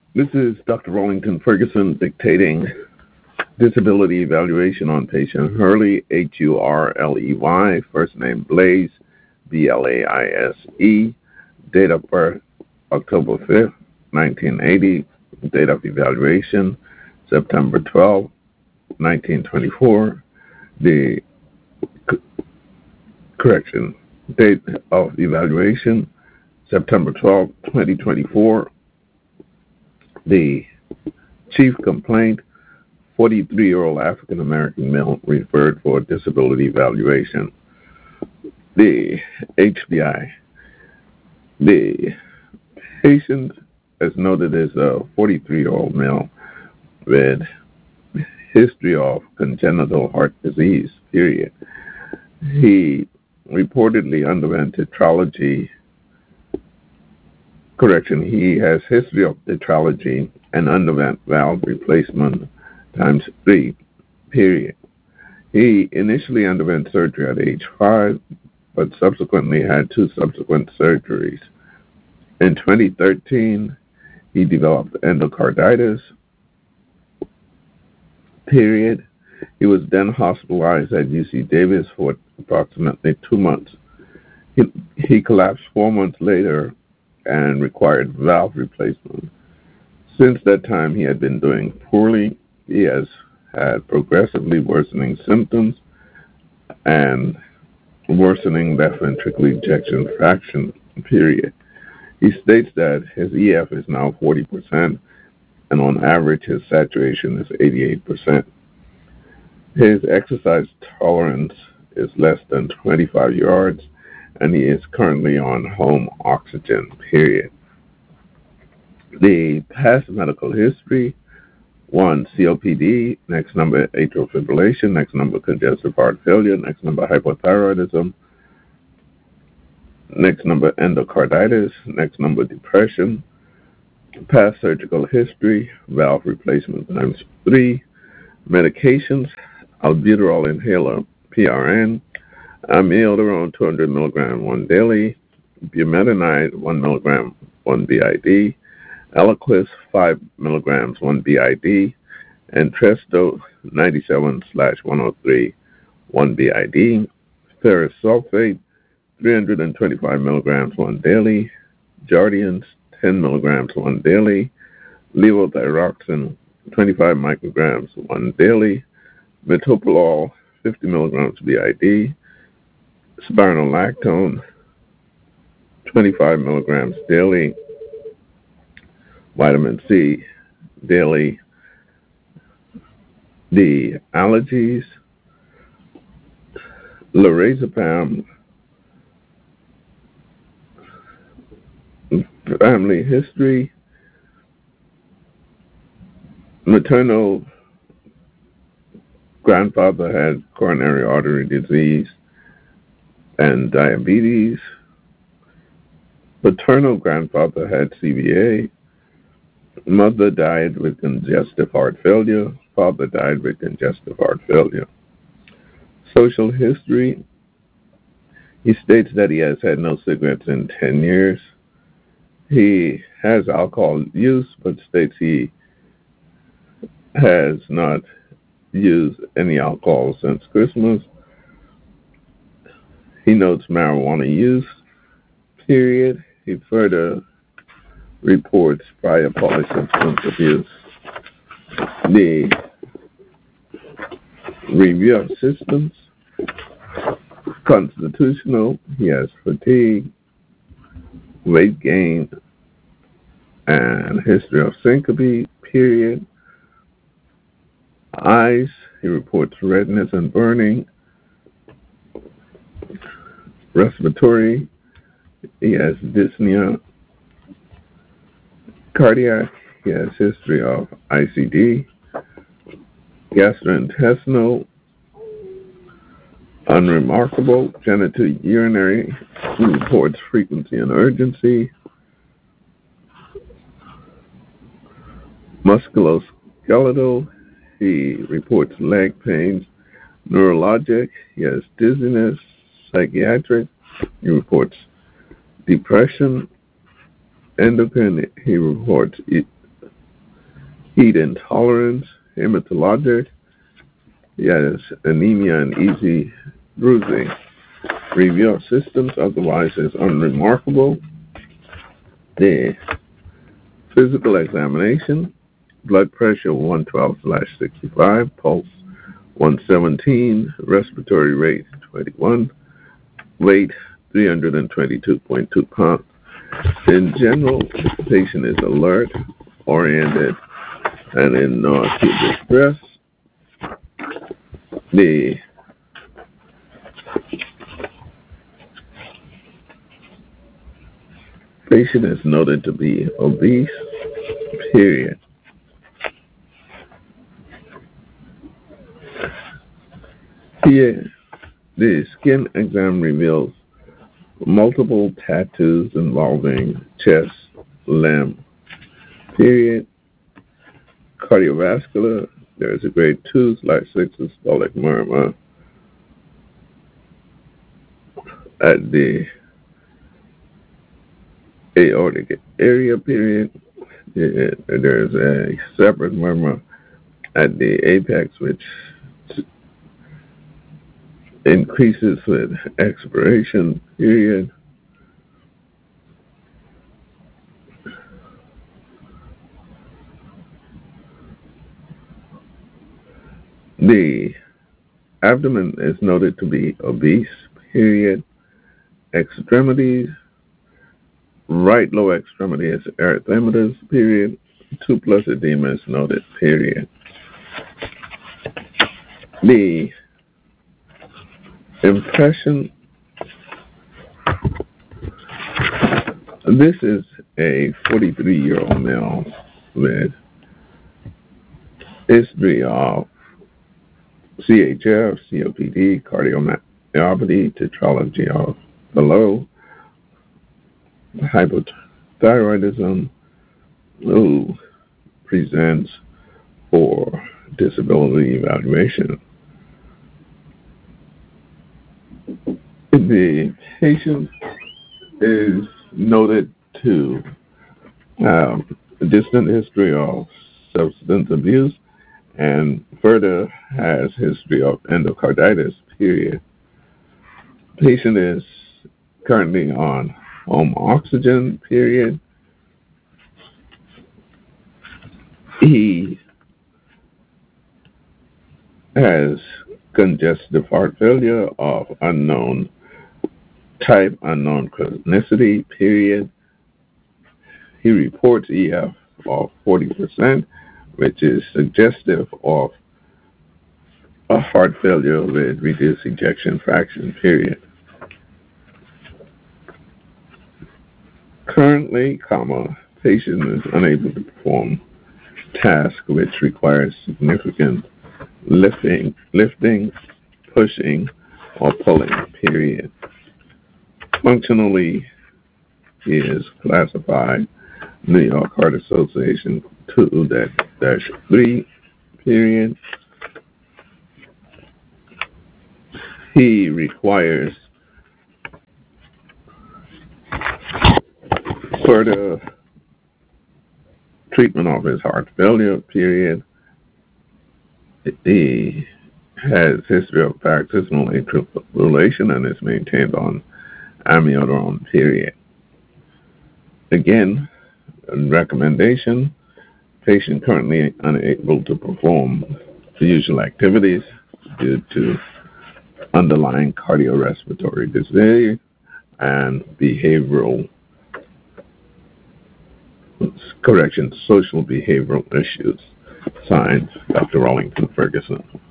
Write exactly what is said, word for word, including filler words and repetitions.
This is Doctor Rollington Ferguson dictating disability evaluation on patient Hurley, H U R L E Y, first name Blaise, B L A I S E, date of birth October fifth, nineteen eighty, date of evaluation September twelfth, nineteen twenty-four, the c- correction, date of evaluation September twelfth, twenty twenty-four, the chief complaint, forty-three-year-old African-American male referred for disability evaluation. The H B I. The patient, as noted, is a forty-three-year-old male with history of congenital heart disease, period. He reportedly underwent tetralogy, correction, he has history of tetralogy and underwent valve replacement times three, period. He initially underwent surgery at age five, but subsequently had two subsequent surgeries. In twenty thirteen, he developed endocarditis, period. He was then hospitalized at U C Davis for approximately two months. He, he collapsed four months later and required valve replacement. Since that time, he had been doing poorly. He has had progressively worsening symptoms and worsening left ventricular ejection fraction, period. He states that his E F is now forty percent, and on average, his saturation is eighty-eight percent. His exercise tolerance is less than twenty-five yards, and he is currently on home oxygen, period. The past medical history, one, C O P D, next number atrial fibrillation, next number congestive heart failure, next number hypothyroidism, next number endocarditis, next number depression, past surgical history, valve replacement times three, medications, albuterol inhaler, P R N, amiodarone two hundred milligrams one daily, bumetanide one milligram one B I D, Eliquis five milligrams one B I D, and Entresto ninety-seven slash one oh three one B I D, ferrous sulfate three hundred twenty-five milligrams one daily, Jardiance ten milligrams one daily, levothyroxine twenty-five micrograms one daily, metoprolol fifty milligrams B I D, spironolactone twenty-five milligrams daily, vitamin C daily. The allergies, lorazepam, family history, maternal grandfather had coronary artery disease and diabetes. Paternal grandfather had C V A. Mother died with congestive heart failure. Father died with congestive heart failure. Social history. He states that he has had no cigarettes in ten years. He has alcohol use, but states he has not used any alcohol since Christmas. He notes marijuana use, period. He further reports prior polysubstance abuse. The review of systems, constitutional, he has fatigue, weight gain, and history of syncope, period. Eyes, he reports redness and burning. Respiratory, he has dyspnea. Cardiac, he has history of I C D. Gastrointestinal, unremarkable. Genitourinary, he reports frequency and urgency. Musculoskeletal, he reports leg pains. Neurologic, he has dizziness. Psychiatric, he reports depression. Endocrine, he reports heat intolerance, hematologic. He has anemia and easy bruising. Review of systems otherwise is unremarkable. The physical examination, blood pressure one twelve slash sixty-five, pulse one seventeen, respiratory rate twenty-one, weight three hundred twenty-two point two pounds. In general, the patient is alert, oriented, and in no acute distress. The patient is noted to be obese, period. Here, the skin exam reveals multiple tattoos involving chest, limb, period. Cardiovascular, there is a grade two slash six systolic murmur at the aortic area, period. There is a separate murmur at the apex, which increases with expiration, period. The abdomen is noted to be obese, period. Extremities, right lower extremity is erythematous, period. Two plus edema is noted, period. The impression, this is a forty-three-year-old male with history of C H F, C O P D, cardiomyopathy, tetralogy of Fallot, hypothyroidism, who presents for disability evaluation. The patient is noted to have a distant history of substance abuse and further has history of endocarditis, period. Patient is currently on home oxygen, period. He has congestive heart failure of unknown type, unknown chronicity, period. He reports E F of forty percent, which is suggestive of a heart failure with reduced ejection fraction, period. Currently, comma, patient is unable to perform tasks which require significant lifting, lifting, pushing, or pulling, period. Functionally, he is classified New York Heart Association two dash three, period. He requires further treatment of his heart failure, period. He has history of paroxysmal atrial fibrillation and is maintained on amiodarone, period. Again, recommendation, patient currently unable to perform the usual activities due to underlying cardiorespiratory disease and behavioral, correction, social behavioral issues. Signed, Doctor Rollington Ferguson.